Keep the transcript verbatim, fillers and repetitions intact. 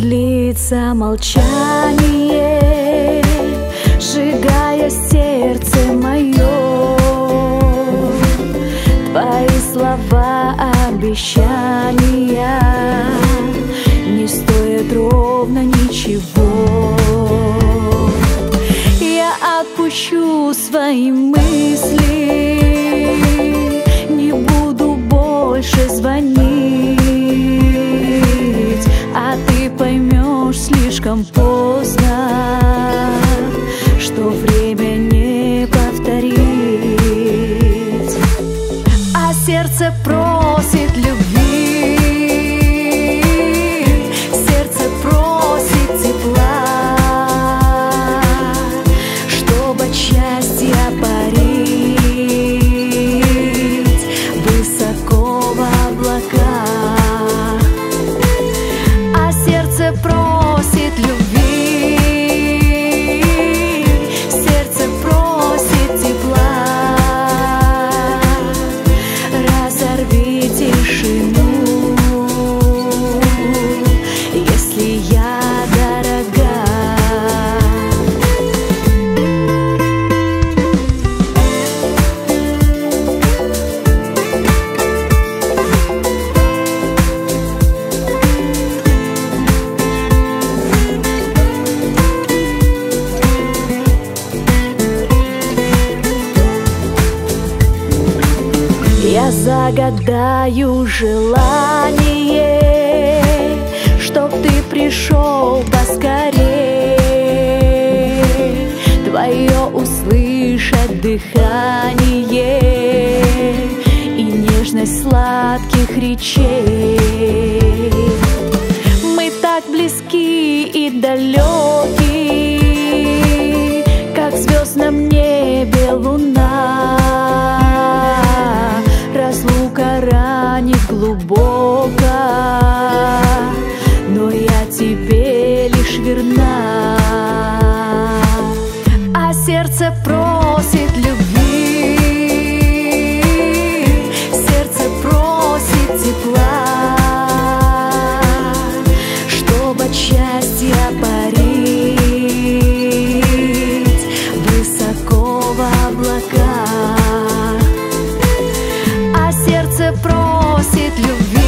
длится молчание, сжигая сердце мое. Твои слова обещания не стоят ровно ничего. Я отпущу свои мысли, не буду больше звонить, а ты поймешь слишком поздно, что время не повторить. А сердце просит любви, сердце просит тепла, чтобы от счастья парить высоко в облаках. А сердце просит любви, сердце просит тепла. Разорви тишину, если я дорога. Я загадаю желание, чтоб ты пришел поскорей, твое услышать дыхание и нежность сладких речей. Мы так близки и далеки, как в звездном небе луна. Разлука ранит глубоко, но я тебе лишь верна. А сердце просит любви, сердце просит тепла, чтобы от счастья парить высоко в облаках. Сердце просит любви.